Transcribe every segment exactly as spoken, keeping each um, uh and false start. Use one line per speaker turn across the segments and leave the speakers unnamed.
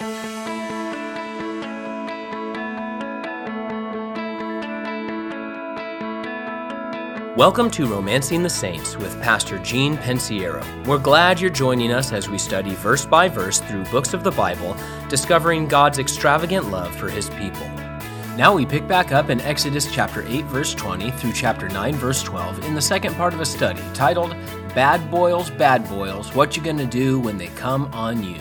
Welcome to Romancing the Saints with Pastor Gene Pensiero. We're glad you're joining us as we study verse by verse through books of the Bible, discovering God's extravagant love for His people. Now we pick back up in Exodus chapter eight, verse twenty through chapter nine, verse twelve in the second part of a study titled, Bad Boils, Bad Boils, What You Gonna Do When They Come on You?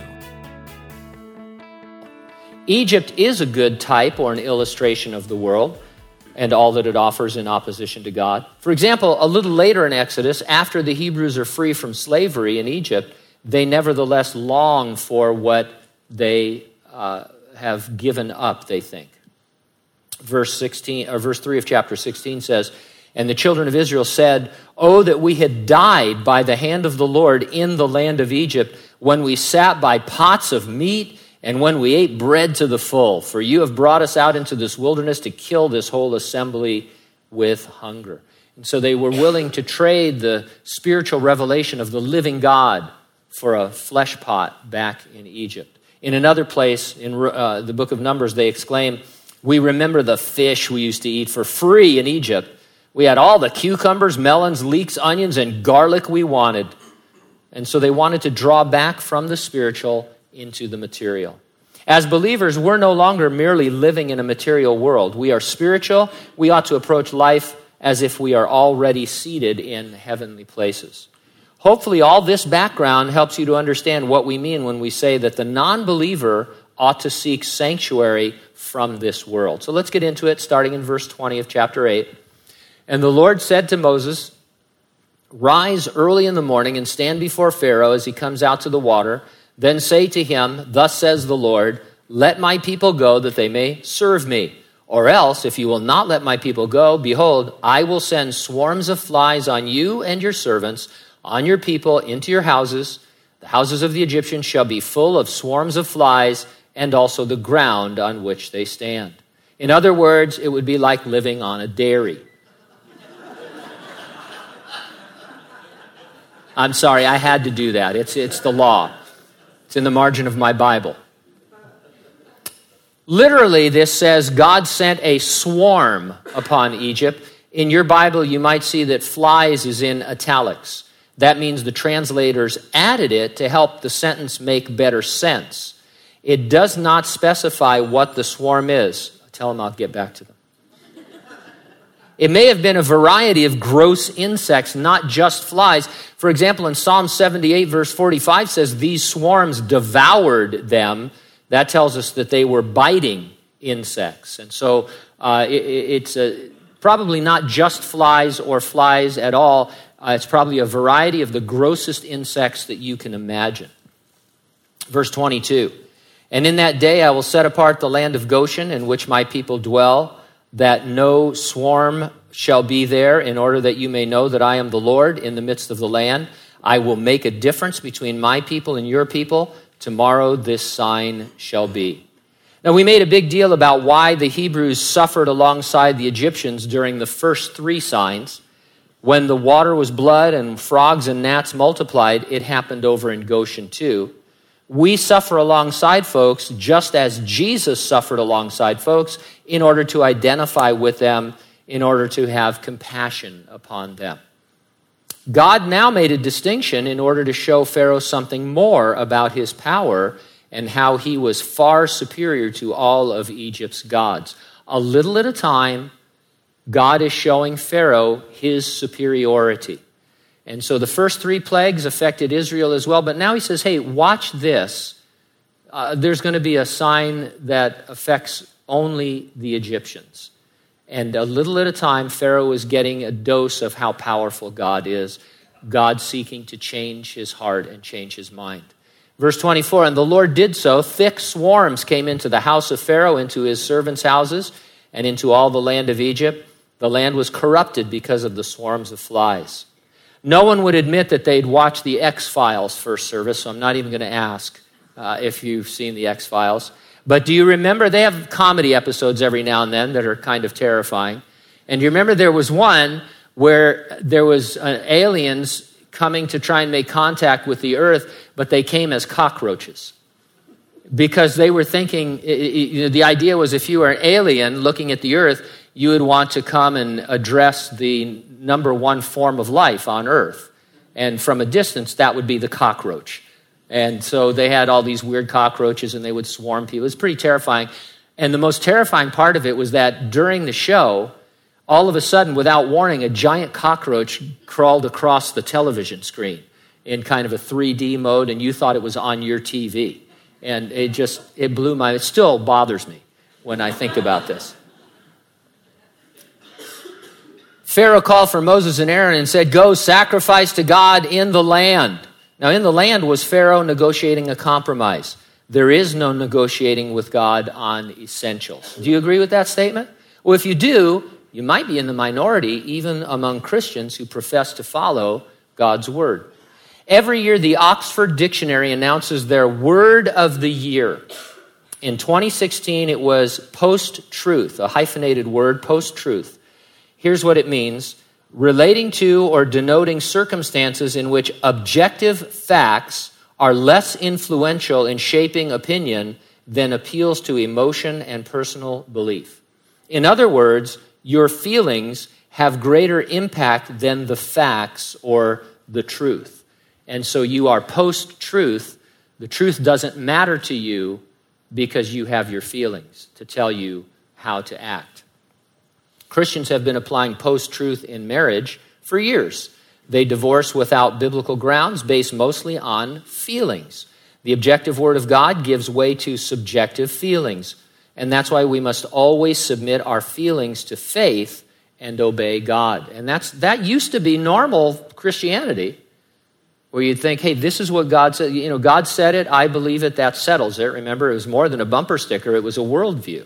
Egypt is a good type or an illustration of the world and all that it offers in opposition to God. For example, a little later in Exodus, after the Hebrews are free from slavery in Egypt, they nevertheless long for what they uh, have given up, they think. Verse sixteen, or verse three of chapter sixteen says, "And the children of Israel said, Oh, that we had died by the hand of the Lord in the land of Egypt, when we sat by pots of meat, and when we ate bread to the full, for you have brought us out into this wilderness to kill this whole assembly with hunger." And so they were willing to trade the spiritual revelation of the living God for a flesh pot back in Egypt. In another place, in uh, the book of Numbers, they exclaim, "We remember the fish we used to eat for free in Egypt. We had all the cucumbers, melons, leeks, onions, and garlic we wanted." And so they wanted to draw back from the spiritual into the material. As believers, we're no longer merely living in a material world. We are spiritual. We ought to approach life as if we are already seated in heavenly places. Hopefully, all this background helps you to understand what we mean when we say that the non-believer ought to seek sanctuary from this world. So let's get into it, starting in verse twenty of chapter eight. "And the Lord said to Moses, Rise early in the morning and stand before Pharaoh as he comes out to the water. Then say to him, Thus says the Lord, Let my people go that they may serve me. Or else, if you will not let my people go, behold, I will send swarms of flies on you and your servants, on your people, into your houses. The houses of the Egyptians shall be full of swarms of flies, and also the ground on which they stand." In other words, it would be like living on a dairy. I'm sorry, I had to do that. It's, it's the law. It's in the margin of my Bible. Literally, this says God sent a swarm upon Egypt. In your Bible, you might see that flies is in italics. That means the translators added it to help the sentence make better sense. It does not specify what the swarm is. Tell them I'll get back to them. It may have been a variety of gross insects, not just flies. For example, in Psalm seventy-eight, verse forty-five says, "These swarms devoured them." That tells us that they were biting insects. And so uh, it, it's uh, probably not just flies or flies at all. Uh, it's probably a variety of the grossest insects that you can imagine. Verse twenty-two, "And in that day I will set apart the land of Goshen in which my people dwell, that no swarm shall be there, in order that you may know that I am the Lord in the midst of the land. I will make a difference between my people and your people. Tomorrow this sign shall be." Now, we made a big deal about why the Hebrews suffered alongside the Egyptians during the first three signs. When the water was blood and frogs and gnats multiplied, it happened over in Goshen too. We suffer alongside folks just as Jesus suffered alongside folks in order to identify with them, in order to have compassion upon them. God now made a distinction in order to show Pharaoh something more about his power and how he was far superior to all of Egypt's gods. A little at a time, God is showing Pharaoh his superiority. And so the first three plagues affected Israel as well. But now he says, hey, watch this. Uh, there's going to be a sign that affects only the Egyptians. And a little at a time, Pharaoh is getting a dose of how powerful God is. God seeking to change his heart and change his mind. Verse twenty-four, "And the Lord did so. Thick swarms came into the house of Pharaoh, into his servants' houses, and into all the land of Egypt. The land was corrupted because of the swarms of flies." No one would admit that they'd watched the X-Files first service, so I'm not even going to ask uh, if you've seen the X-Files. But do you remember, they have comedy episodes every now and then that are kind of terrifying. And do you remember there was one where there was uh, aliens coming to try and make contact with the earth, but they came as cockroaches. because they were thinking, you know, the idea was if you were an alien looking at the earth, you would want to come and address the number one form of life on earth. And from a distance, that would be the cockroach. And so they had all these weird cockroaches, and they would swarm people. It was pretty terrifying. And the most terrifying part of it was that during the show, all of a sudden, without warning, a giant cockroach crawled across the television screen in kind of a three D mode, and you thought it was on your T V. And it just, it blew my, it still bothers me when I think about this. Pharaoh called for Moses and Aaron and said, "Go sacrifice to God in the land." Now, in the land was Pharaoh negotiating a compromise. There is no negotiating with God on essentials. Do you agree with that statement? Well, if you do, you might be in the minority, even among Christians who profess to follow God's word. Every year, the Oxford Dictionary announces their word of the year. In twenty sixteen, it was post-truth, a hyphenated word, post-truth. Here's what it means: relating to or denoting circumstances in which objective facts are less influential in shaping opinion than appeals to emotion and personal belief. In other words, your feelings have greater impact than the facts or the truth. And so you are post-truth. The truth doesn't matter to you because you have your feelings to tell you how to act. Christians have been applying post-truth in marriage for years. They divorce without biblical grounds based mostly on feelings. The objective word of God gives way to subjective feelings. And that's why we must always submit our feelings to faith and obey God. And that's that used to be normal Christianity, where you'd think, hey, this is what God said. You know, God said it, I believe it, that settles it. Remember, it was more than a bumper sticker. It was a worldview.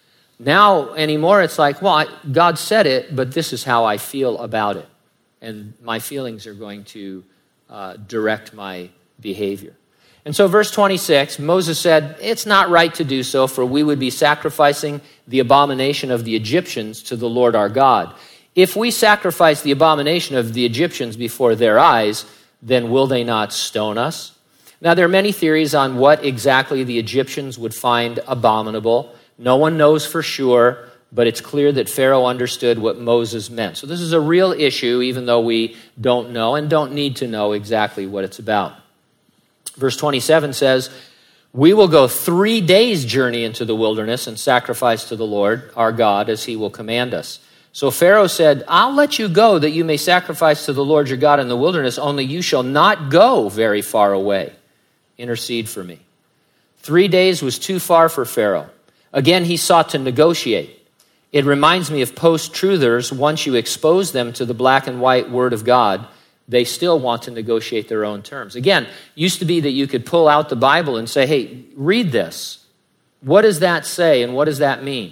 Now, anymore, it's like, well, I, God said it, but this is how I feel about it. And my feelings are going to uh, direct my behavior. And so verse twenty-six, Moses said, "It's not right to do so, for we would be sacrificing the abomination of the Egyptians to the Lord our God. If we sacrifice the abomination of the Egyptians before their eyes, then will they not stone us?" Now, there are many theories on what exactly the Egyptians would find abominable. No one knows for sure, but it's clear that Pharaoh understood what Moses meant. So this is a real issue, even though we don't know and don't need to know exactly what it's about. Verse twenty-seven says, "We will go three days' journey into the wilderness and sacrifice to the Lord our God as he will command us." So Pharaoh said, "I'll let you go that you may sacrifice to the Lord your God in the wilderness, only you shall not go very far away. Intercede for me." Three days was too far for Pharaoh. Again, he sought to negotiate. It reminds me of post-truthers. Once you expose them to the black and white word of God, they still want to negotiate their own terms. Again, used to be that you could pull out the Bible and say, hey, read this. What does that say and what does that mean?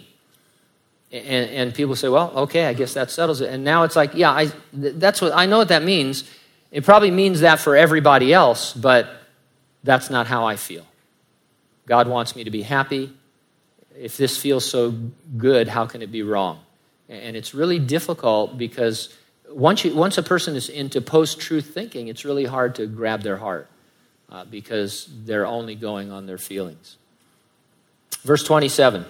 And, and people say, well, okay, I guess that settles it. And now it's like, yeah, I, that's what I know what that means. It probably means that for everybody else, but that's not how I feel. God wants me to be happy. If this feels so good, how can it be wrong? And it's really difficult because once you, once a person is into post-truth thinking, it's really hard to grab their heart uh, because they're only going on their feelings. Verse twenty-seven,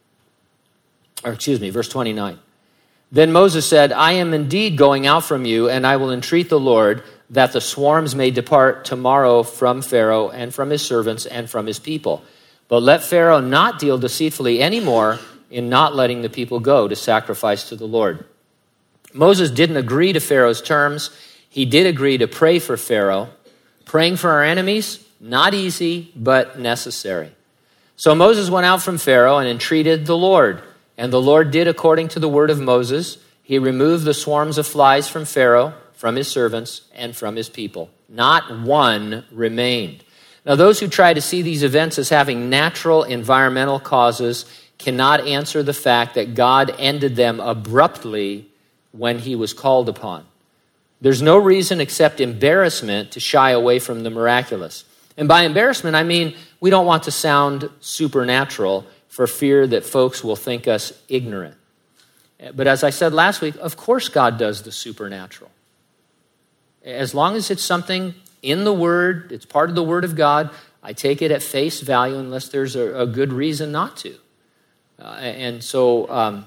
or excuse me, verse twenty-nine. "Then Moses said, I am indeed going out from you, and I will entreat the Lord that the swarms may depart tomorrow from Pharaoh and from his servants and from his people. But let Pharaoh not deal deceitfully anymore in not letting the people go to sacrifice to the Lord." Moses didn't agree to Pharaoh's terms. He did agree to pray for Pharaoh. Praying for our enemies, not easy, but necessary. So Moses went out from Pharaoh and entreated the Lord. And the Lord did according to the word of Moses. He removed the swarms of flies from Pharaoh, from his servants, and from his people. Not one remained. Now, those who try to see these events as having natural environmental causes cannot answer the fact that God ended them abruptly when he was called upon. There's no reason except embarrassment to shy away from the miraculous. And by embarrassment, I mean we don't want to sound supernatural for fear that folks will think us ignorant. But as I said last week, of course God does the supernatural. As long as it's something in the Word, it's part of the Word of God, I take it at face value unless there's a, a good reason not to. Uh, and so, um,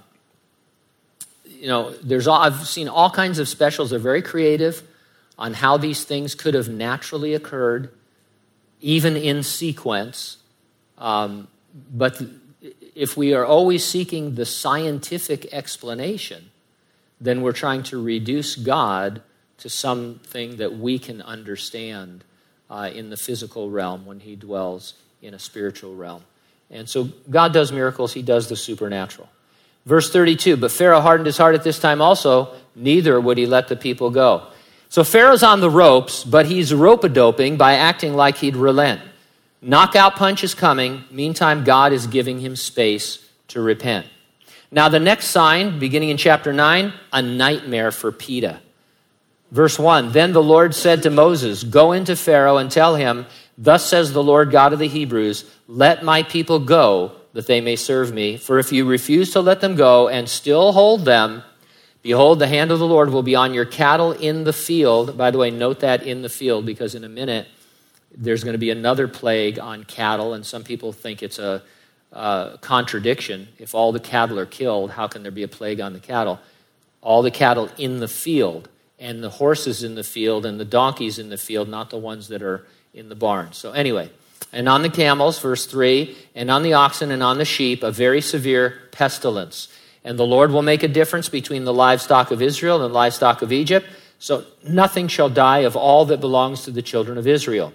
you know, there's all, I've seen all kinds of specials. They're very creative on how these things could have naturally occurred, even in sequence. Um, but if we are always seeking the scientific explanation, then we're trying to reduce God to something that we can understand uh, in the physical realm when he dwells in a spiritual realm. And so God does miracles. He does the supernatural. Verse thirty-two, but Pharaoh hardened his heart at this time also, neither would he let the people go. So Pharaoh's on the ropes, but he's rope-a-doping by acting like he'd relent. Knockout punch is coming. Meantime, God is giving him space to repent. Now, the next sign, beginning in chapter nine, a nightmare for PETA. Verse one, then the Lord said to Moses, go into Pharaoh and tell him, thus says the Lord God of the Hebrews, let my people go, that they may serve me. For if you refuse to let them go and still hold them, behold, the hand of the Lord will be on your cattle in the field. By the way, note that in the field, because in a minute, there's going to be another plague on cattle, and some people think it's a uh, contradiction. If all the cattle are killed, how can there be a plague on the cattle? All the cattle in the field, and the horses in the field, and the donkeys in the field, not the ones that are in the barn. So anyway, and on the camels, verse three, and on the oxen and on the sheep, a very severe pestilence. And the Lord will make a difference between the livestock of Israel and the livestock of Egypt, so nothing shall die of all that belongs to the children of Israel.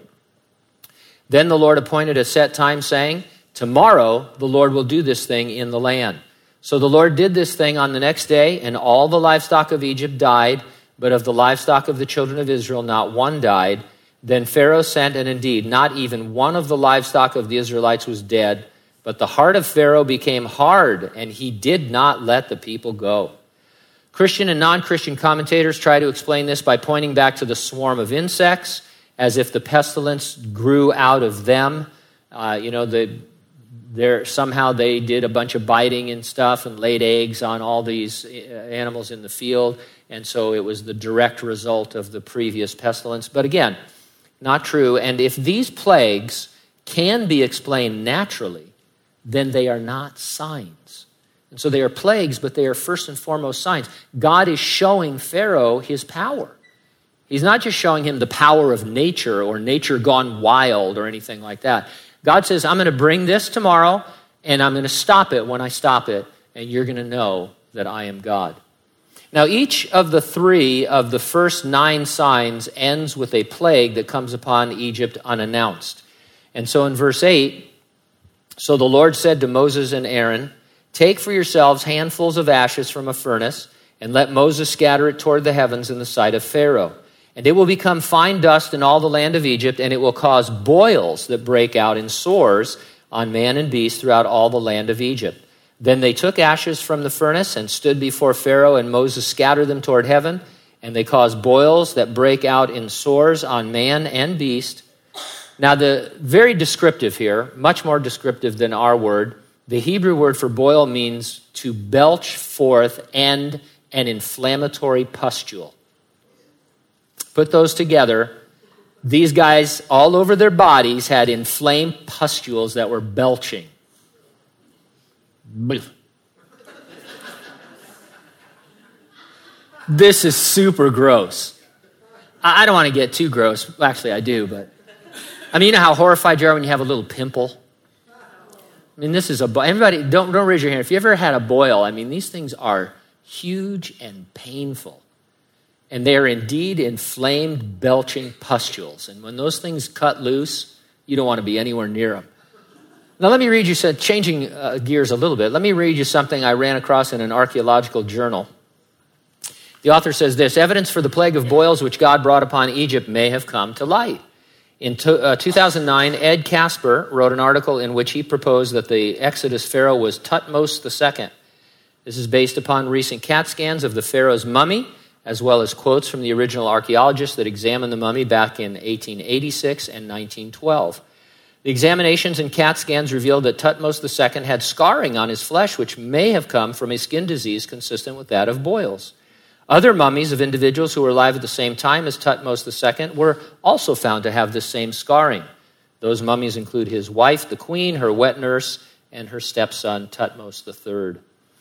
Then the Lord appointed a set time, saying, tomorrow the Lord will do this thing in the land. So the Lord did this thing on the next day, and all the livestock of Egypt died, but of the livestock of the children of Israel not one died. Then Pharaoh sent, and indeed not even one of the livestock of the Israelites was dead. But the heart of Pharaoh became hard, and he did not let the people go. Christian and non-Christian commentators try to explain this by pointing back to the swarm of insects, as if the pestilence grew out of them. Uh, you know, the, somehow they did a bunch of biting and stuff and laid eggs on all these animals in the field, and so it was the direct result of the previous pestilence. But again, not true. And if these plagues can be explained naturally, then they are not signs. And so they are plagues, but they are first and foremost signs. God is showing Pharaoh his power. He's not just showing him the power of nature or nature gone wild or anything like that. God says, I'm going to bring this tomorrow, and I'm going to stop it when I stop it, and you're going to know that I am God. Now, each of the three of the first nine signs ends with a plague that comes upon Egypt unannounced. And so in verse eight, so the Lord said to Moses and Aaron, take for yourselves handfuls of ashes from a furnace, and let Moses scatter it toward the heavens in the sight of Pharaoh. And it will become fine dust in all the land of Egypt, and it will cause boils that break out in sores on man and beast throughout all the land of Egypt. Then they took ashes from the furnace and stood before Pharaoh, and Moses scattered them toward heaven, and they caused boils that break out in sores on man and beast. Now, the very descriptive here, much more descriptive than our word, the Hebrew word for boil means to belch forth and an inflammatory pustule. Put those together, these guys all over their bodies had inflamed pustules that were belching. This is super gross. I don't want to get too gross. Actually, I do, but I mean, you know how horrified you are when you have a little pimple? I mean, this is a, everybody, don't, don't raise your hand. If you ever had a boil, I mean, these things are huge and painful. And they are indeed inflamed, belching pustules. And when those things cut loose, you don't want to be anywhere near them. Now, let me read you, some, changing uh, gears a little bit, let me read you something I ran across in an archaeological journal. The author says this, evidence for the plague of boils which God brought upon Egypt may have come to light. In to, uh, two thousand nine, Ed Casper wrote an article in which he proposed that the Exodus pharaoh was Tutmosis the Second. This is based upon recent CAT scans of the pharaoh's mummy, as well as quotes from the original archaeologists that examined the mummy back in eighteen eighty-six and nineteen twelve. The examinations and CAT scans revealed that Tutmosis the Second had scarring on his flesh, which may have come from a skin disease consistent with that of boils. Other mummies of individuals who were alive at the same time as Tutmosis the Second were also found to have the same scarring. Those mummies include his wife, the queen, her wet nurse, and her stepson, Thutmose the third.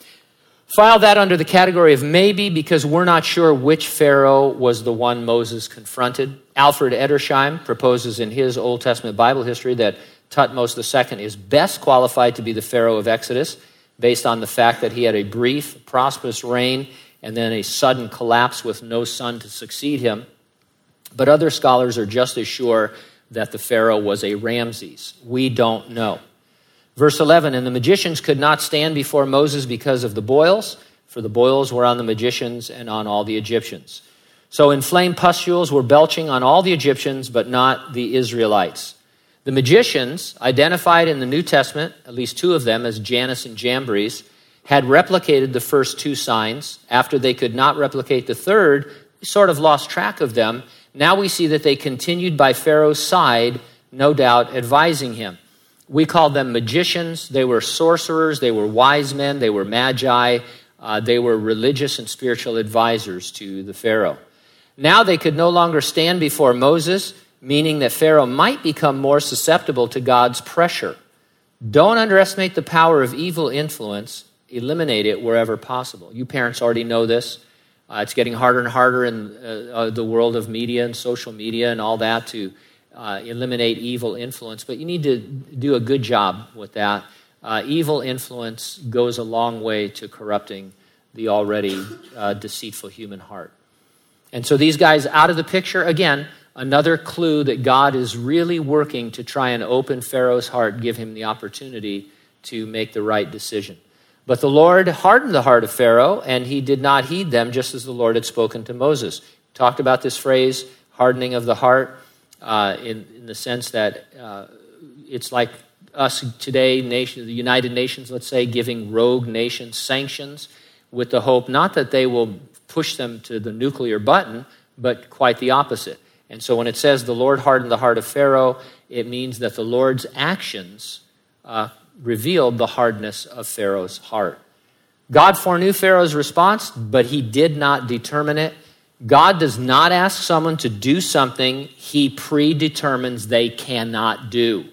File that under the category of maybe, because we're not sure which Pharaoh was the one Moses confronted. Alfred Edersheim proposes in his Old Testament Bible history that Thutmose the second is best qualified to be the Pharaoh of Exodus, based on the fact that he had a brief, prosperous reign and then a sudden collapse with no son to succeed him. But other scholars are just as sure that the Pharaoh was a Ramses. We don't know. Verse eleven, and the magicians could not stand before Moses because of the boils, for the boils were on the magicians and on all the Egyptians. So inflamed pustules were belching on all the Egyptians, but not the Israelites. The magicians, identified in the New Testament, at least two of them as Jannes and Jambres, had replicated the first two signs. After they could not replicate the third, we sort of lost track of them. Now we see that they continued by Pharaoh's side, no doubt advising him. We called them magicians. They were sorcerers. They were wise men. They were magi. Uh, they were religious and spiritual advisors to the Pharaoh. Now they could no longer stand before Moses, meaning that Pharaoh might become more susceptible to God's pressure. Don't underestimate the power of evil influence. Eliminate it wherever possible. You parents already know this. Uh, it's getting harder and harder in uh, uh, the world of media and social media and all that to uh, eliminate evil influence. But you need to do a good job with that. Uh, evil influence goes a long way to corrupting the already uh, deceitful human heart. And so these guys out of the picture, again, another clue that God is really working to try and open Pharaoh's heart, give him the opportunity to make the right decision. But the Lord hardened the heart of Pharaoh, and he did not heed them, just as the Lord had spoken to Moses. We talked about this phrase, hardening of the heart, uh, in, in the sense that uh, it's like us today, nation, the United Nations, let's say, giving rogue nations sanctions with the hope not that they will push them to the nuclear button, but quite the opposite. And so when it says the Lord hardened the heart of Pharaoh, it means that the Lord's actions uh, revealed the hardness of Pharaoh's heart. God foreknew Pharaoh's response, but he did not determine it. God does not ask someone to do something he predetermines they cannot do.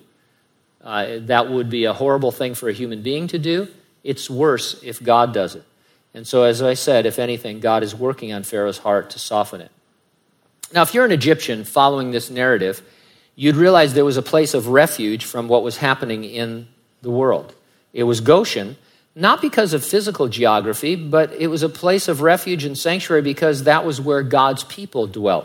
Uh, that would be a horrible thing for a human being to do. It's worse if God does it. And so, as I said, if anything, God is working on Pharaoh's heart to soften it. Now, if you're an Egyptian following this narrative, you'd realize there was a place of refuge from what was happening in the world. It was Goshen, not because of physical geography, but it was a place of refuge and sanctuary because that was where God's people dwelt.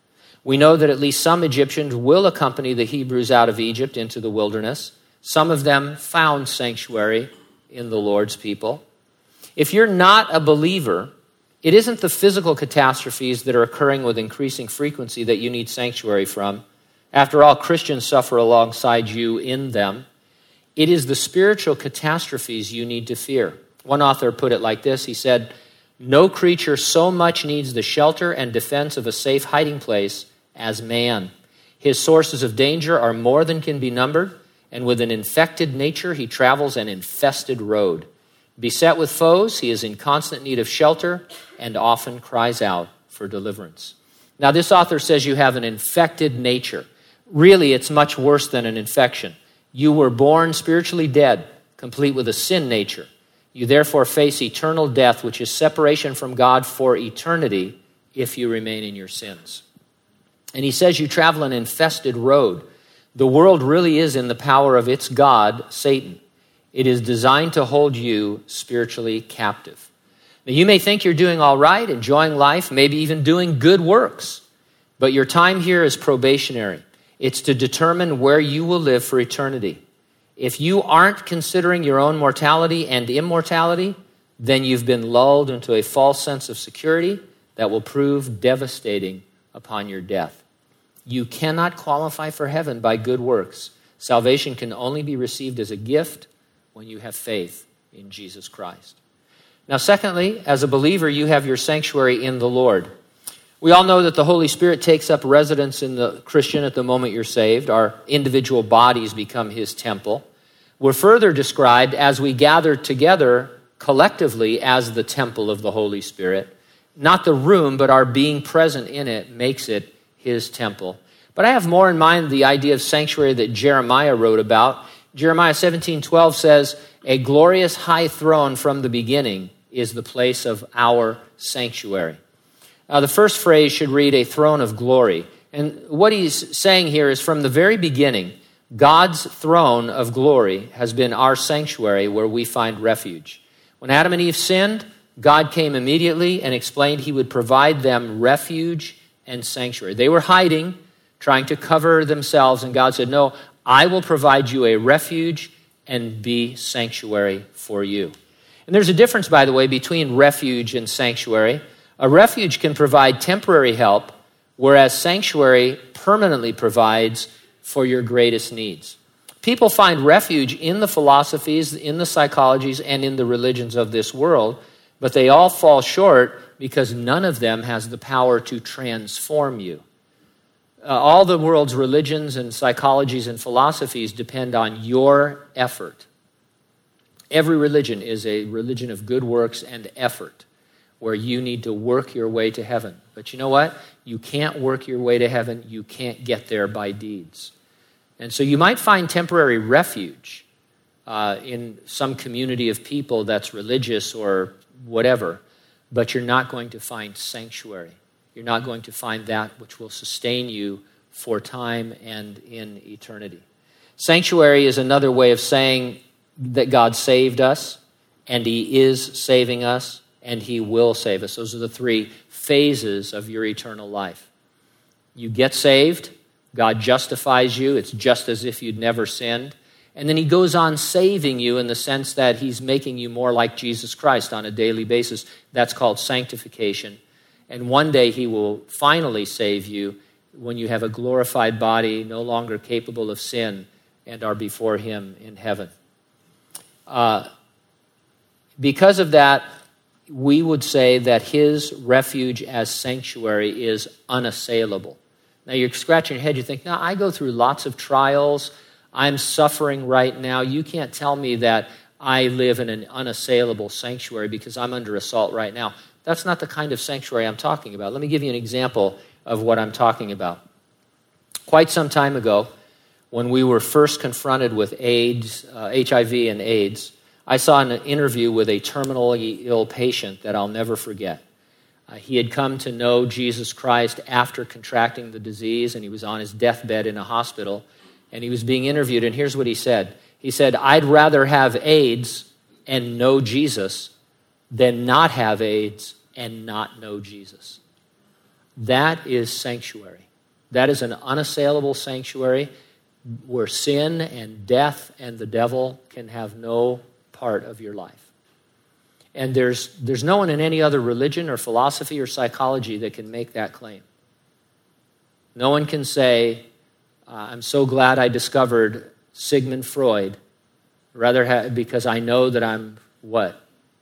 We know that at least some Egyptians will accompany the Hebrews out of Egypt into the wilderness. Some of them found sanctuary in the Lord's people. If you're not a believer, it isn't the physical catastrophes that are occurring with increasing frequency that you need sanctuary from. After all, Christians suffer alongside you in them. It is the spiritual catastrophes you need to fear. One author put it like this. He said, "No creature so much needs the shelter and defense of a safe hiding place as man. His sources of danger are more than can be numbered, and with an infected nature, he travels an infested road. Beset with foes, he is in constant need of shelter and often cries out for deliverance." Now, this author says you have an infected nature. Really, it's much worse than an infection. You were born spiritually dead, complete with a sin nature. You therefore face eternal death, which is separation from God for eternity if you remain in your sins. And he says you travel an infested road. The world really is in the power of its god, Satan. It is designed to hold you spiritually captive. Now, you may think you're doing all right, enjoying life, maybe even doing good works, but your time here is probationary. It's to determine where you will live for eternity. If you aren't considering your own mortality and immortality, then you've been lulled into a false sense of security that will prove devastating upon your death. You cannot qualify for heaven by good works. Salvation can only be received as a gift when you have faith in Jesus Christ. Now, secondly, as a believer, you have your sanctuary in the Lord. We all know that the Holy Spirit takes up residence in the Christian at the moment you're saved. Our individual bodies become his temple. We're further described as we gather together collectively as the temple of the Holy Spirit. Not the room, but our being present in it makes it his temple. But I have more in mind the idea of sanctuary that Jeremiah wrote about. Jeremiah seventeen twelve says, "A glorious high throne from the beginning is the place of our sanctuary." Now, the first phrase should read, "a throne of glory." And what he's saying here is from the very beginning, God's throne of glory has been our sanctuary where we find refuge. When Adam and Eve sinned, God came immediately and explained he would provide them refuge and sanctuary. They were hiding, trying to cover themselves, and God said, "No, I will provide you a refuge and be sanctuary for you." And there's a difference, by the way, between refuge and sanctuary. A refuge can provide temporary help, whereas sanctuary permanently provides for your greatest needs. People find refuge in the philosophies, in the psychologies, and in the religions of this world, but they all fall short because none of them has the power to transform you. Uh, all the world's religions and psychologies and philosophies depend on your effort. Every religion is a religion of good works and effort, where you need to work your way to heaven. But you know what? You can't work your way to heaven. You can't get there by deeds. And so you might find temporary refuge uh, in some community of people that's religious or whatever, but you're not going to find sanctuary. You're not going to find that which will sustain you for time and in eternity. Sanctuary is another way of saying that God saved us, and he is saving us, and he will save us. Those are the three phases of your eternal life. You get saved, God justifies you. It's just as if you'd never sinned. And then he goes on saving you in the sense that he's making you more like Jesus Christ on a daily basis. That's called sanctification. And one day he will finally save you when you have a glorified body, no longer capable of sin, and are before him in heaven. Uh, because of that, we would say that his refuge as sanctuary is unassailable. Now, you're scratching your head. You think, no, I go through lots of trials. I'm suffering right now. You can't tell me that I live in an unassailable sanctuary because I'm under assault right now. That's not the kind of sanctuary I'm talking about. Let me give you an example of what I'm talking about. Quite some time ago, when we were first confronted with AIDS, uh, H I V and AIDS, I saw an interview with a terminally ill patient that I'll never forget. Uh, he had come to know Jesus Christ after contracting the disease, and he was on his deathbed in a hospital, and he was being interviewed, and here's what he said. He said, "I'd rather have AIDS and know Jesus than not have AIDS and not know Jesus." That is sanctuary. That is an unassailable sanctuary where sin and death and the devil can have no part of your life. And there's there's no one in any other religion or philosophy or psychology that can make that claim. No one can say, uh, I'm so glad I discovered Sigmund Freud, rather ha- because I know that I'm what?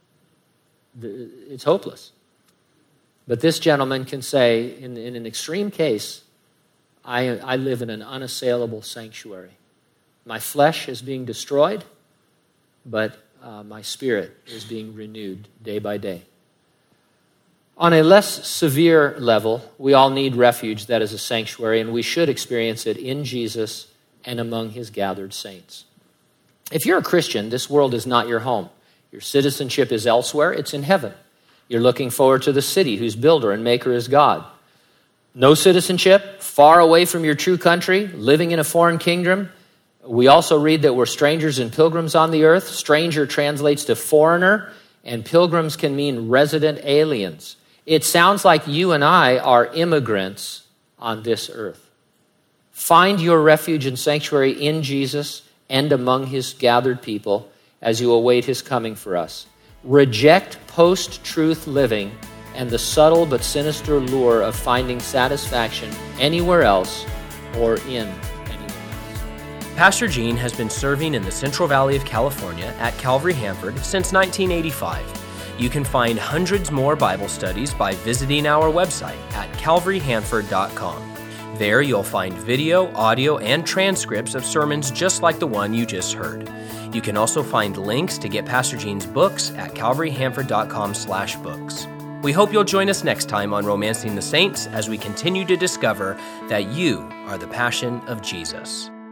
It's hopeless. But this gentleman can say, in, in an extreme case, I, I live in an unassailable sanctuary. My flesh is being destroyed, but Uh, my spirit is being renewed day by day. On a less severe level, we all need refuge that is a sanctuary, and we should experience it in Jesus and among his gathered saints. If you're a Christian, this world is not your home. Your citizenship is elsewhere. It's in heaven. You're looking forward to the city whose builder and maker is God. No citizenship, far away from your true country, living in a foreign kingdom. We also read that we're strangers and pilgrims on the earth. Stranger translates to foreigner, and pilgrims can mean resident aliens. It sounds like you and I are immigrants on this earth. Find your refuge and sanctuary in Jesus and among his gathered people as you await his coming for us. Reject post-truth living and the subtle but sinister lure of finding satisfaction anywhere else or in
Pastor Gene has been serving in the Central Valley of California at Calvary Hanford since nineteen eighty-five. You can find hundreds more Bible studies by visiting our website at calvary hanford dot com. There you'll find video, audio, and transcripts of sermons just like the one you just heard. You can also find links to get Pastor Gene's books at calvary hanford dot com slash books. We hope you'll join us next time on Romancing the Saints as we continue to discover that you are the passion of Jesus.